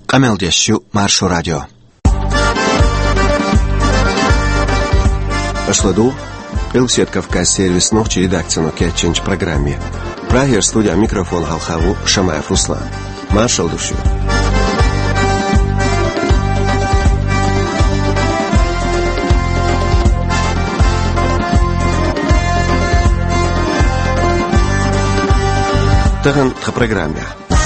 Qameldeshu Marsho Radio. Ашладу, Пилсет Кавказ сервис ночи редакцию Кетченч программе. Прагер студия микрофон Халхаву Шамаев Руслан. Маршал душу. Таган в программе.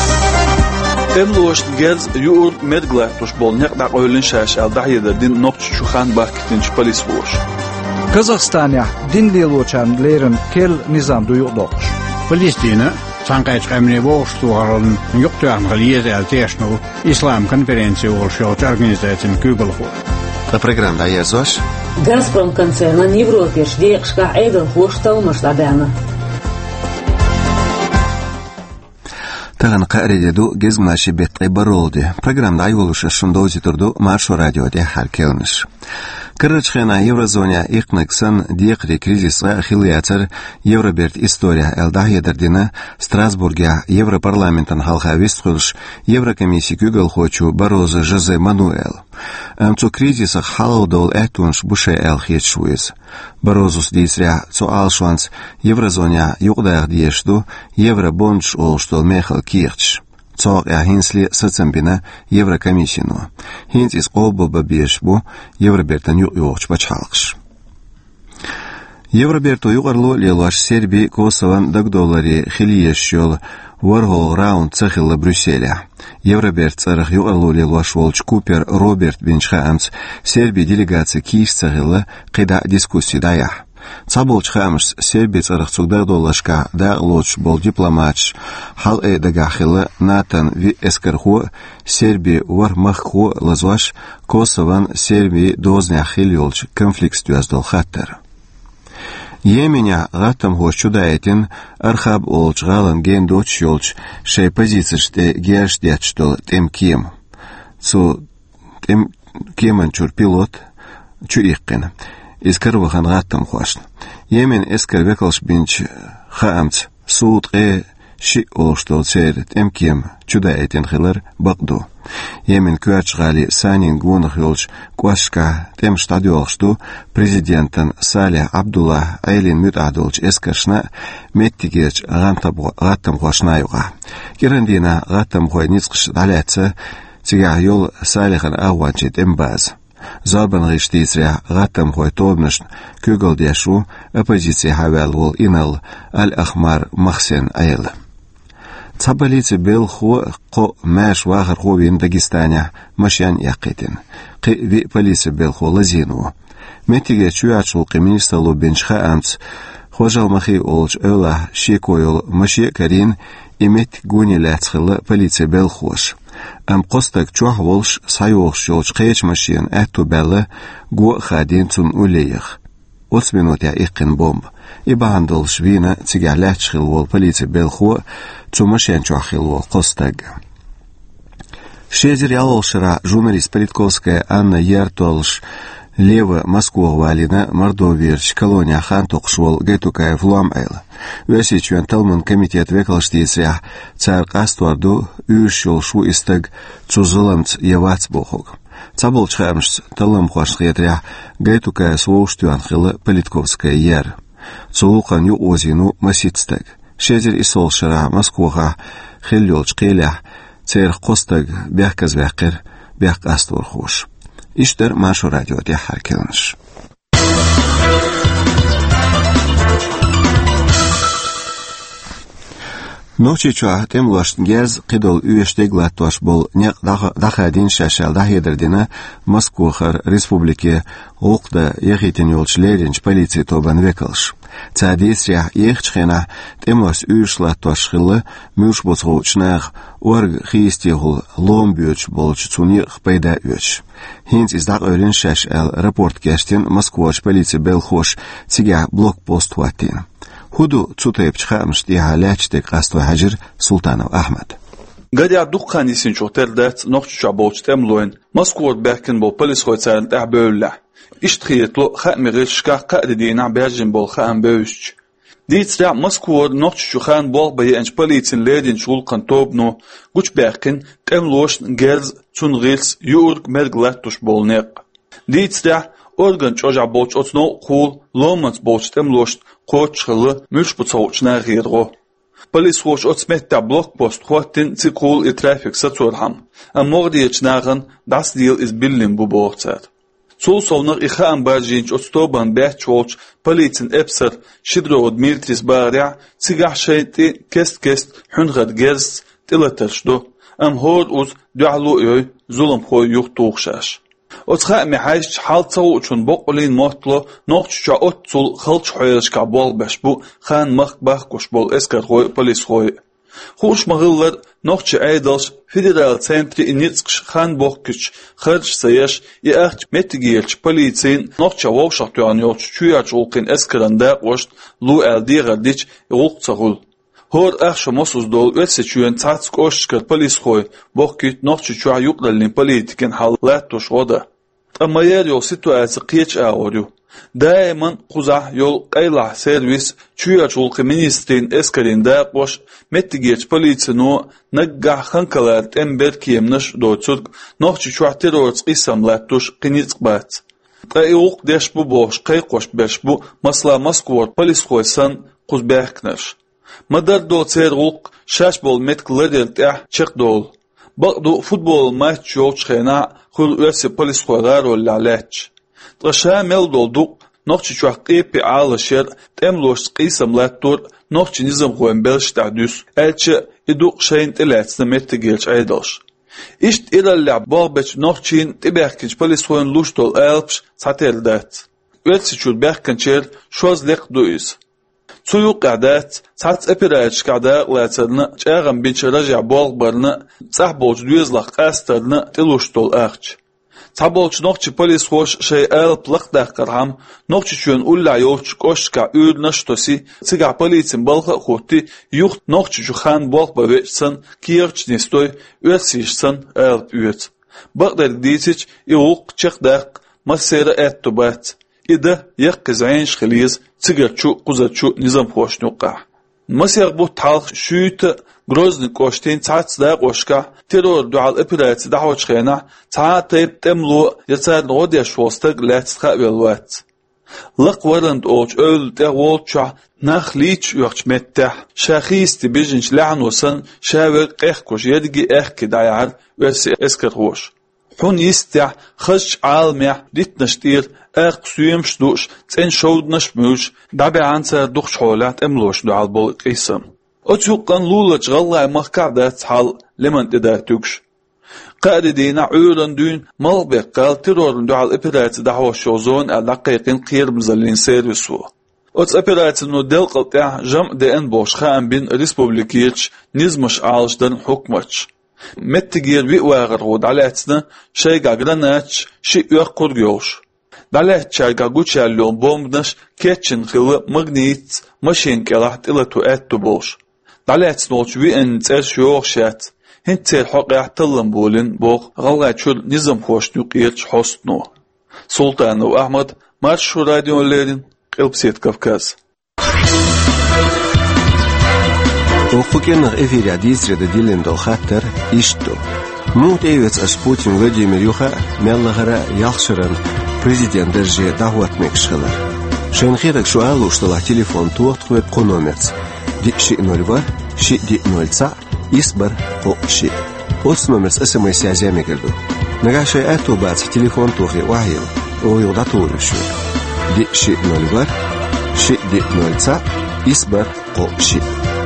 Emloş gez yuur medgla tuş bolnyaq da qoyulun şaş al dahiyederdin nokç şuxan baktinç polis boş. Казахстане динлелочан лерен кел низам дуюдош. Палестина санкайч камне воштуарон юктуан галиезел тешну ислам конференцию олшоч организацион күгөлху. На программе Аязош. Газпром концерна в Европе ждекшка эйдел хошталмаш дадана. Таган qarededu gezmashi betqi baroldi. Programda ayolushi shundozi turdu Marsho radioda har kelnish. Kırıçxena Еврозоня iqnıksan diqri krizisga xiliyatar Евроберт история eldahyederdini Strasburgya Европарламентан halqa vestqilish Еврокомиссия kügel hochu Barozo Jose Manuel. Amcu krizisa halawdol etunsh bushe elxetshwiz. Barozus disria zu alshwans Еврозоня yuqdaq dieshdu Евробонch olshtol mechal kirch. Цог hinsli сацамбина Еврокомиссияну. Хинс из қолбоба бешбу Евробертан юqyoqch бачалqsh. Евроберту юqarlu лелаш Сербии Косован $10 xiliyeshshol Warhol Round цахилла Брюсселя. Евроберт царах юqarlu лелаш Волч Купер Роберт Бенчхаамц Сербии делегация киш цахилла қида дискуссии даях. Цаболч хамш Сербия царах $10 да лоч бол дипломатш хал дагахила Натан ви эскарху Сербия вар махху лазваш Косован Сербии дознахил юлч конфликт стюаздал хаттер. Йеменя гатам хошчудаетин архаб олч галан ген доч юлч шей позициште геашдячтол темкем. Цу темкеман чур пилот чуиккен. Искарвахан гаттам хуашн. Йемен эскар векалш бинч хаамц суут ши олштол церет эмкем чудаетин хилар бакду. Йемен куачгали санин гунах юлч куашка тем стадиолшту президентан Сале Абдулла Айлин мютадолч эскашна меттигеч гаттам хуашнаюга. Керендина гаттам хуайницкш даляца тига юл Салехан агуанчит эмбаз. Забан риштисря гаттам хой тобнаш күгөлдешу оппозиция хавал инал Аль-Ахмар Махсен Айл. Цабалицы бел хо ко маш вахар хо вин Дагестане машян яқитин. Қи ви полиция бел хо лазину. Метиге чуячул министрлу Бенчхаамц хожал махи олч öla шекойл маши карин имет гунилацхла полиция бел хош. Am qostak chuh wolsh sayolsh yolch qech machine atu bella go khadin tun uleyh. 8 minut ya iqin bomb. Ibandol shvina tsigalach khil wol politsiya belxo tsu machine chuh khil wol qostak. Shezir yalolshra jurnalist Politkovskaya Anna Yartolsh Лева Москва валина Мордовирч колония хан тоқшвол гетукаев луамайл. Весичуан талман комитет векалштисря цар кастварду үйшол шу истаг цузыламц евац бохог. Цаболчхамш талам хуашхетря гетукаев своуштуан хилы Политковская яр. Цулуқан ю озину маситстаг. Шезер исолшара Москваға хиллёлч қиля цер қостаг бяхказ вяқир бяхк аствор хуш. İşler Marsho radioda har kelnish. Nochi chua temlash gez qidol üyeşteglat tosh bol ne daxadin shashal dahederdina Moskva Respublike oqda yehitin yolchilerin politsiya toban vekalsh. Tsadisya yechxena temlash üyeshlat tosh xilli mush bozg'uvchnaq org xistihul lombyoch bolch tsuni payda üch. Hins izdaq ölen shashal raport gestin Moskva politsiya belxosh tsiga blokpost watin. Hudu tsutayıp çıkarmış diye halaçtık Qastı Hacır Sultanov Ahmet. Gadya dukkani sinç otelde nokçuça bolçtem loen Moskva berkin bol polis hoytsarın tahbölle. İştxiyetlo xamiri şka qadidina berjin bol xam böyüş. Dietrich Moskva noch schuchan bol bei ein Polizin ledin schulkan tobno guch berken kemlosh gerz zum rils jurg merglatus bolnek. Dietrich organ choja bolch otno khul lomans bolch temlosh qochkhlı müşbutsovchna ghergo. Polis hoş otsmetta blokpost khotin tsikul I trafik satsurham. Amordiyechnagen das deal is billim bu bortsat. Sul sovnar ikha ambajinch otstoban behcholch politsin epser shidro Dmitris Barya tsigah shayti kest hunrad gerz tilatershdo am hod uz dualu yoy zulum khoy yuqtuqshash. Otsha mehaysh haltsaw uchun boqolin mohtlo noqchcha otsul khalch xoyashka bolbash bu khan maqbah koshbol eskar khoy polis khoy. Xush magıllar noqchi aydals federal centri initsk khan boqkich kharch sayash I acht metigilch politsin noqcha wowshatyan yoch chuyach ulqin eskaranda qost lu eldiradich ulqtsagul. Hor axsha mosuz-dol ötseçüyen tatsk oşçkar polis khoy boqkit noqchi chuya yuqdalin politikin hallattuş oda. Ama yer yol situasi qiyeç ağoryu. Daiman quzah yol qaylah servis chuyach ulqi ministrin eskarinde qoş mettigeç politsinu naggah khankalar tember kiyemnish doçurg noqchi chuya terrorist qisamlattuş qinitsqbat. Qayuq desh bu boş qay qoş besh bu masla Moskva polis khoysan quzbeknash. Madar do cerulq shash bol metklader tah chiqdol. Baqdu futbol match yochxena khul öse polis khoyar ollalach. Tqasha meldolduq noqchi chuaqqipi alasher temlosh qisamlattur noqchi nizam khoyn belstadus elchi iduq shayn telatsna mettigelch aydosh. Ist iralla borbech noqchin tiberkich polis khoyn lushtol elps sateldat. Ötsichul berkancher shozleq duis. Tsuyuq qadat sats eperach qada latsarna chagam bincharaja bolbarna tsahbolch düzlaq qastarna tilushtol aqch. Tabolch noqchi polis xoş şey elplaq daqarham noqchi chön ulla yoch qoshka ürnashtosi tsiga politsin balqa xotti yuq noqchi khan bolqa vetsan kirch nestoy ötsishsan elp üt. Baqdar ditich yuq chiqdaq masera ettobat. İda yaqqizayn khiliz tsigachu quzachu nizam xoşnuqa. Masir bu talx şüt Grozny qoshtin tsats da qoshka terror dual operats dahwachkhena tsatep temlu yatsar nodiya shostag letskha velvat. Laq warant olch öl der wolcha nachlich yachmetta shakhist bijinch la'nusan shavel qekhkosh yedgi ekhki dayar versi eskerhosh. Hun istya khash almeh ditnashtir aqsuyem shdush tsen showdnash mush dabe ansa dukhsholat emlosh dual bol qisam. Otuqan lulach gallay mahkada hal leman da tuksh. Qadidina uran dün malbek qal terrorun dual operats dahwa shozon alaqiqin qir mzallin servisu. Ots operatsiyonu delqalta jam den boshkhan bin respublikich nizmash alshdan hukmach. Mettigir vi waqar wadalatna shayga granach shi yaqurgyosh. Dalet chayga guchalyon bombnash ketchin khil magnit mashin kelat ilatu ettu bosh. Dalet nolch vi en tsershyoxshat hinter hoqyahtallan bolin boq gallachul nizam xoşnu qirch hostno. Sultanov Ahmad Marshu radiolerin Qilpset Kavkaz. Оқукеннер эфире дисреда дилендол хаттер ишто. Мут эвец аш Путин Владимир Юха меллагара яхшырын президент держе даватмек шылар. Шенхирек шуалу штала телефон туохтвет қономец. Дикши 0 ши ди 0 исбар қоқши. Оц номер смс язяме герду. Нагашай ату бац телефон тухи вахил. Ойуда турышу. Дикши 0 ши ди 0 исбар қоқши.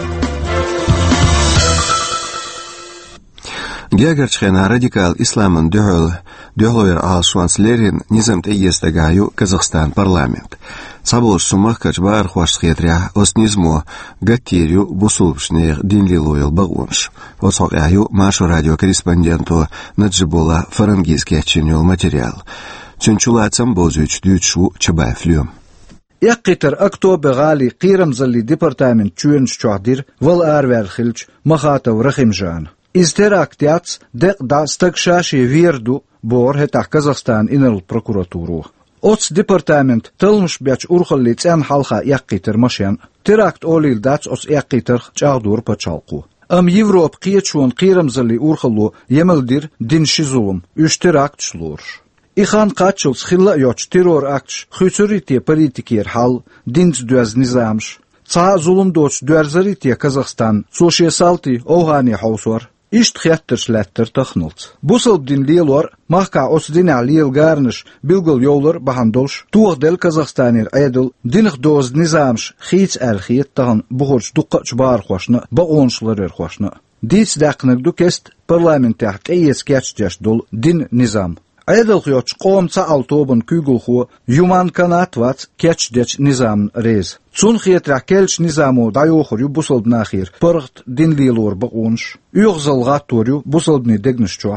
Географчхена радикал исламын дөхлойер алшуансlerin низам тегестагаю Казахстан парламент. Саболш сумах качбар хвашхетря оснизмо гаттерю бусулшнех динлилойл багунш. Осогаю Машу радиокорреспонденту Наджибула Фарангийский чинил материал. Чунчулацам бозуч дючу чабафлю. يقتر أكتوبر غالي قيرم زلي ديبارتامنت تشوينش شعدير والآروال خلج مخاطو رخمجان. Изтерак тяц дек да стакшаши вирду бор хетах Казахстан инел прокуратуру. Ots departament tılmış beç urxulli tsen halxa yaqqitır maşyan. Terakt olil dats os yaqqitır çağdur paçalqu. Am Европ qiyçun qiramzali urxullu yemeldir din şizulum. Üç terakt şlur. İxan qaçıl xilla yoç terror akt xüçüriti politikir hal dins düz nizamş. Ça zulum doç dürzariti Kazakistan soşiyasalti ohani hausor. İşt xiyattırslättir taxnult. Busıl din lielor mahka os dina liel garniş bilgul yollar bahandolş. Tuğdel Kazakstanir aydıl dinih doz nizamş xiyç xiyat tağın buğurç duqqaç bar xoşna ba onşlar xoşna. Dis daqnır dukest parlamentah qeyes keçdeş dol din nizam. Aydıl xiyot qomça altobun kügulxu yuman kanat vat keçdeç nizam rez. Çun xiyatra kelç nizamu dayoxuryu busıl naxir. Pırgt din lielor ba onş. Üyğzılğa toryu busılbni degnişçuah.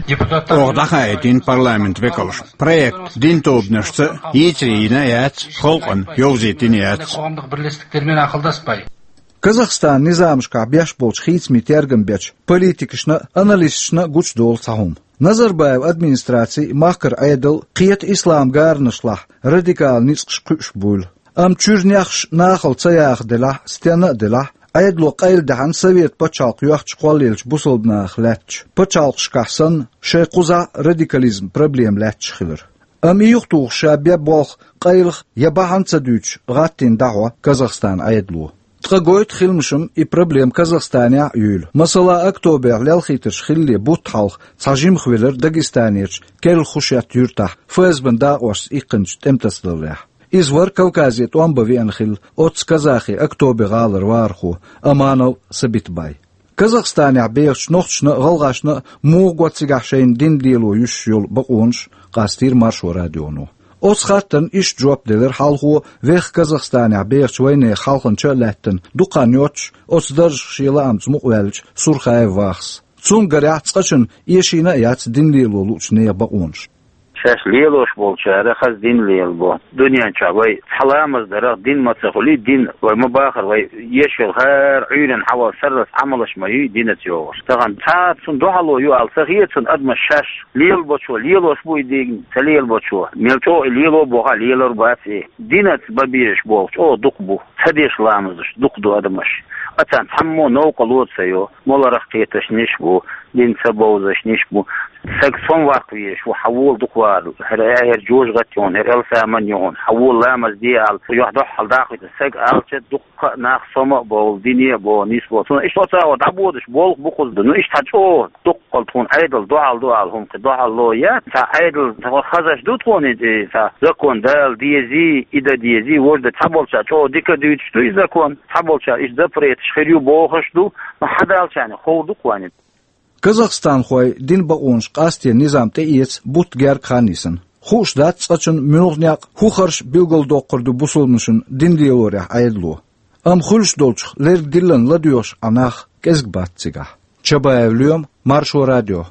Ordaha din parlament vekolish. Projekt din tobnishsa yitrina yat xalqın yovzetin yat. Қоғамдық бірлестіктермен ақылдаспай. Казахстан низамшка бяш болч хитми тергам бяч политикшна анализшна гуч дол сахум. Назарбаев администрации махкар айдал қият ислам гарнышлах радикал нисқш бул. Am чүрняхш нахал цаях дела стена дела айдло qayl dahan совет почалк юахч qolilch busılbnах латч. Почалкшкасын шейқуза радикализм проблем латч хилер. Am yuxtuq шабя болх qaylx ябаханца düç гаттин дагва Казахстан айдло. Тқагойт хилмшым и проблем Казахстане юл. Масала октобер лялхитыш хилли бутхалх цажим хвелер Дагестанич кел хушят юртах фэзбен дагваш икынч темтасдылях. Извар Кавказет уамбавен хил от казахи октобер алыр варху аманал сабитбай. Казахстане бейш нохчна галгашна мугватсигашен диндилу юш юл бақунш qastir маршо радиону. Os xattan iş job deler halxu vex Kazakstana bex wayne xalqın çölättin duqan yoç osdar şilamç muqvelç surxay vaxs. Çun garats qaçın yeşina yats dinlilolu çne baqunş. Şaş liyeloş bolçara xaz din liyel bo. Dünyan çabay halamız dara din matsaquli din ve mabahir ve yeşil her uyren hava sarras amalashmayı dinet yoğur. Tağan taatsun dohalo yu alsaqiyatsun adma şaş liyel boçu liyeloş bu idin saliyel boçu. Melço liyelo boha liyelor basi dinet babiş bolç o duq bu. Sadiş lamızış duqdu admaş. Atan hammo noqalot sayo molaraq qiyatashnish bu din sabawzashnish bu سكسون واقعيش وحول دقوار هر جوج غتيون هر الثامن يون حول لامز ديال يحضح الداخل السك ألش دق ناخ سما بول دنيا بو نسبة سون إيش توصل ودعبودش بول بقول دنو إيش تجو دق تون عيدل دعال هم كدعال لو يا تا عيدل خزش دو تون تا زكون دال ديزي إذا ديزي وجد تبولش جو ديك ديتش تو إذا كون تبولش إيش دبريت شخيريو بوخش دو ما حدا يعني خو دقواني Казахстан хой дин баунш qastie nizam teiyets but ger khanisın. Xuşdat saçın münognyaq xuxarş bilgol doqurdu busulmuşun dinliyorya aydlu. Am xulş dolç ler dillan ladyoş anaq kezgbatsiga. Çabayevliyom Marşo Radyo.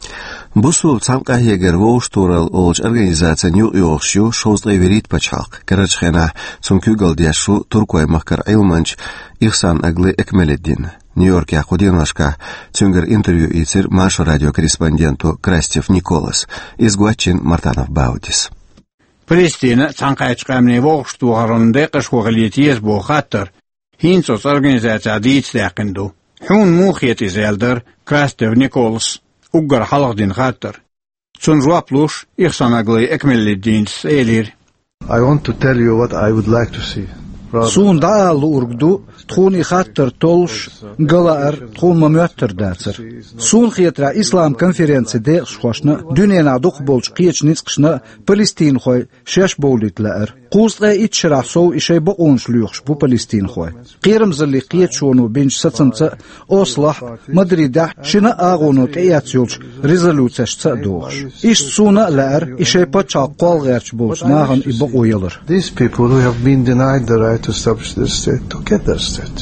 Бусул цамка егер воуштурал олж организация ню йохшу шозлай верит пачалк. Карачхена цункюгал диашу туркой махкар айлманч ихсан аглы экмеледдин. Нью-Йорк яхудинашка цюнгер интервью ицер Маршо радио корреспонденту Крастев Николас из Гуачин Мартанов Баутис. Палестина цанкайчкамне воуштуралнде кашхугалиетиес бохаттер хинцос организация диитсляқинду. Хун мухиет изелдер Крастев Николас Уггар халагдин хаттер. Цун жуаплуш ихсан аглы экмеледдин элир. I want to tell you what I would like to see. Sun daalu urgdu tkhuni khatter tolsh galaar tkhun mamyatter datser. Sun khietra islam konferensi de shkhashna dünyana duq bolch qiyechnis qishna Palestin khoy shesh bowlitlar. Qusqa itshra sov ishay baqonshlyuqsh bu Palestin khoy. Qirimzli qiyechunu bench satsamtsa oslah Madrida shina agonu tayatsyoch rezolutsiyashsa do'sh. Ish suna lar ishay pacha qolg'arch bolch nagan iboqoylar. These people who have been denied the right to establish their state, to get their state.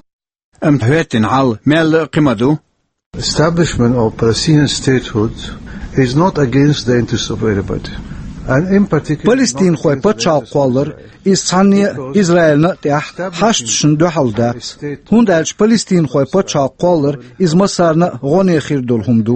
Establishment of Palestinian statehood is not against the interests of everybody. And in particular, Palestine khoy pacha qolar is sanni Israelna tah hashtshin dohaldat. Hundalch Palestine khoy pacha qolar is masarna gone khirdul humdu.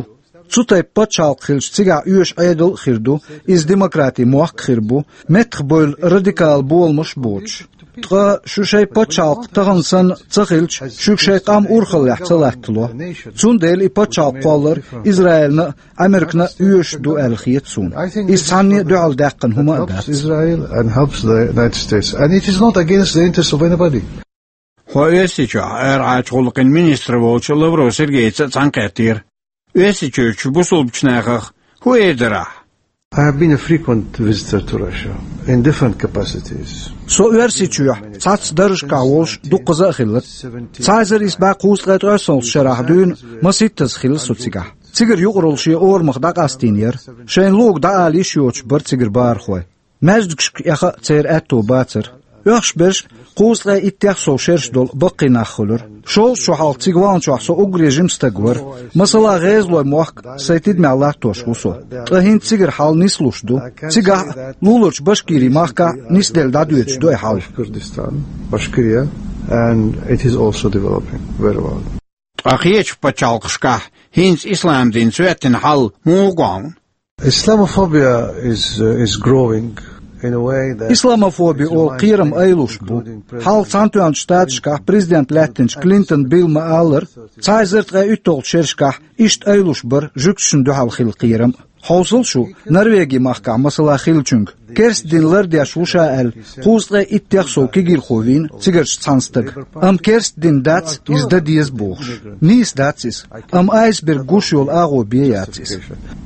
Цутай почал хилш цига юш айдл хирду, из демократии муах хирбу, метх бойл радикал болмуш боч. Тга шушай почал тагансан цахилч, шукшай кам урхал яхцалаттло. Цундел и почал колор Израильна, Америкна юш ду алхиет цун. Из санни дуал даккан хума дат. Israel and helps the United States. And it is not against the interests of anybody. Hoesitja uitgolken minister Wolche Lavro Sergei Tsankatir. Uesitja busulbchnagach. Hoe edera? I have been a frequent visitor to Russia in different capacities. So uersitja, tsats darshka wolsh du qaza khillat. Tsaizer is ba quslat rasol sharahdun, masittas khil sutsiga. Tsiger yuqrol shi ormag da qastinier. Shein log da ali shioch bar tsiger bar khoy. Mazdksh yaha tser atto batser. Uxbers qusla ittyaxso shershdol baqi nakhulur. Shol shuhal tsigwan chuhso ugrejim stagwar. Masala ghezlo muhk saytid mallah toshguso. Tahin tsiger hal nislushdu. Tsiga lulurch bashkiri mahka nisdel daduech do hal. Kurdistan, Bashkiria, and it is also developing very well. Akhich pachalqshka hins Islam din svetin hal mugang. Islamophobia is growing. Islamophobia ol qiram aylushbu. Hal santuan staatschka president Latinch Clinton Bilma Aller, Caesar tre utol shershka isht aylushbar jukshun duhal khil qiram. Hausul shu Norvegi mahka masala khilchung. Kerst din lardya shusha el khustre ittyaxso kigil khovin tsigerch tsanstag. Am kerst din dats is da dies buchs. Nis datsis. Am iceberg gushul ago biatsis.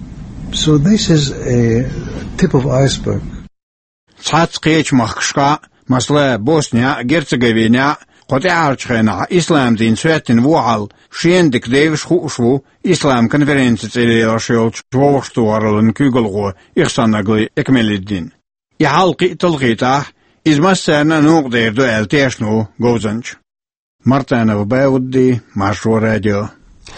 So this is a tip of iceberg. Tsatskech mahkshka masla Bosnia Herzegovina qotiarchena Islam din svetin vuhal shendik devish khushu Islam konferensiya tselashol chvoshtuarlan kugelgo ihsanagli ekmeliddin. Ya halqi talqita izmasana nuqder do alteshnu gozanch. Martana Baudi Marshur Radio.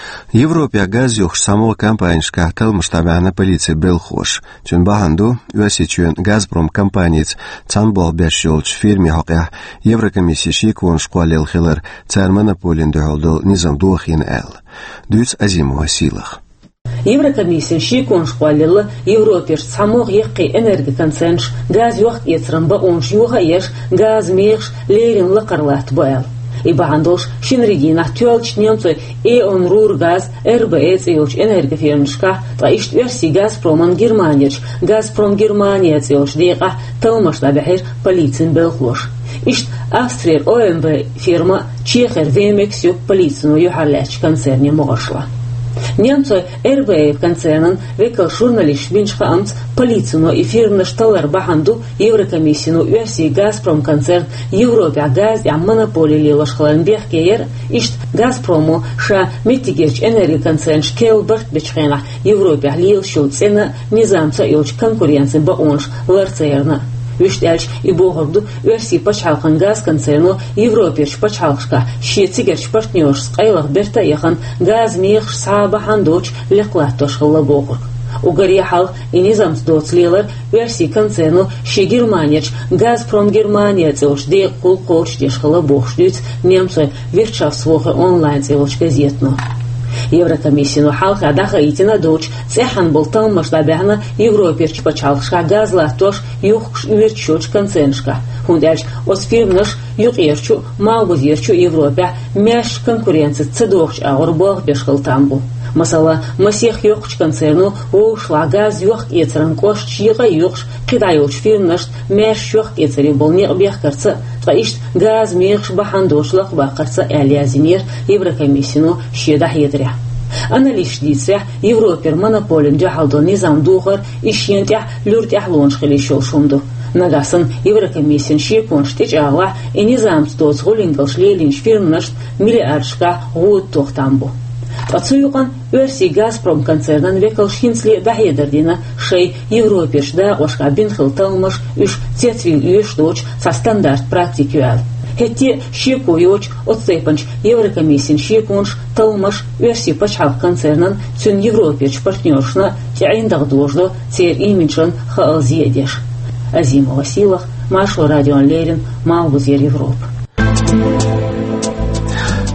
Европа газюх само компанийшка талмаштабана полиция белхош. Чун баханду юасичун Газпром компаниец цанбол бешшолч фирме хакя Еврокомиссия шиквон шквалел хилер цар монополин дохолдол низам дуахин эл. Дюц азимова силах. Еврокомиссия шиквон шквалел Европеш самог екки энергоконцернш газ юхт ецрамба онш юха еш газ мехш лерин лакарлат боэл. И бахандош шинригина тюлч немцой он рур газ РБЭЦ илч энергофирмшка та ишт верси Газпроман Германич Газпром Германия илч дика талмашта бахир полицин белхош ишт Австрия ОМВ фирма Чехер Вемексю полицину юхалач концерне могошла. Немцой РБЭ концернен векал журналист бинчха амц полицину и фирмна шталар баханду Еврокомиссину версии Газпром концерн Европа газ я монополии лошхлан бехкеер ишт Газпрому ша митигерч энергоконцерн шкелберт бечхена Европа лил шуцена низамца илч конкуренция баонш ларцерна. Виштельч и богорду версии пачалхан газ концерну Европеш пачалшка щецигерч партнерш скайлах берта яхан газ мех сабахан доч леклатош хлабогор. Угарьяхал и низамс доцлелар версии концерну щи Германич Газпром Германия целш де кулкоч деш хлабогшдюц немцы виртшафтсвохе онлайн целш газетно. Еврокомиссию халка адаха итина доч цехан болтан масштабяна Европерч пачалшка газла тош юхш верчоч концерншка. Хундельч ос фирмнаш юqerchu малгузерчу Европа мяш конкуренция цедохч агорбог бешхалтамбу. Масала масех юхч концерну ушла газ юх ецран кош чига юхш кидайоч фирмнаш мяш юх ецери болни объехкарца траишт газ мехш бахандошлах бакарца элязимир Еврокомиссию щедах едря. Аналист дице Европер монополин джахалдо низам духар ишьентя люртях лоншхили шолшумду. Нагасан Еврокомиссия щеконштич ала и низам стоц голингал шлелинш фирмнаш миллиардшка гуд тохтамбу. Ацуюкан версии Газпром концернан векал шинсли дахедердина шей Европеш да ошка бинхил талмаш уж цецвин юш доч со стандарт практикуал. Хетти щекоюч отцепанч Еврокомиссия щеконш талмаш версии пачал концернан цюн Европеш партнершна тяиндах дождо цер имиджан хаалзедеш. Азимова силах Машу Радион Лерин Малгузер Европа.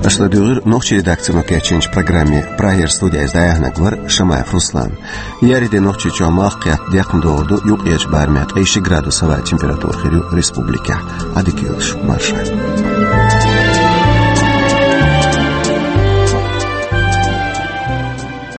Ашладугыр нохчи редакцияно кечинч программе Прайер студия издаягнагвар Шамаев Руслан. Яриде нохчи чомах кят дякм доорду юк еч бармят 50 градусова температура хирю республика. Адикилш маршаль.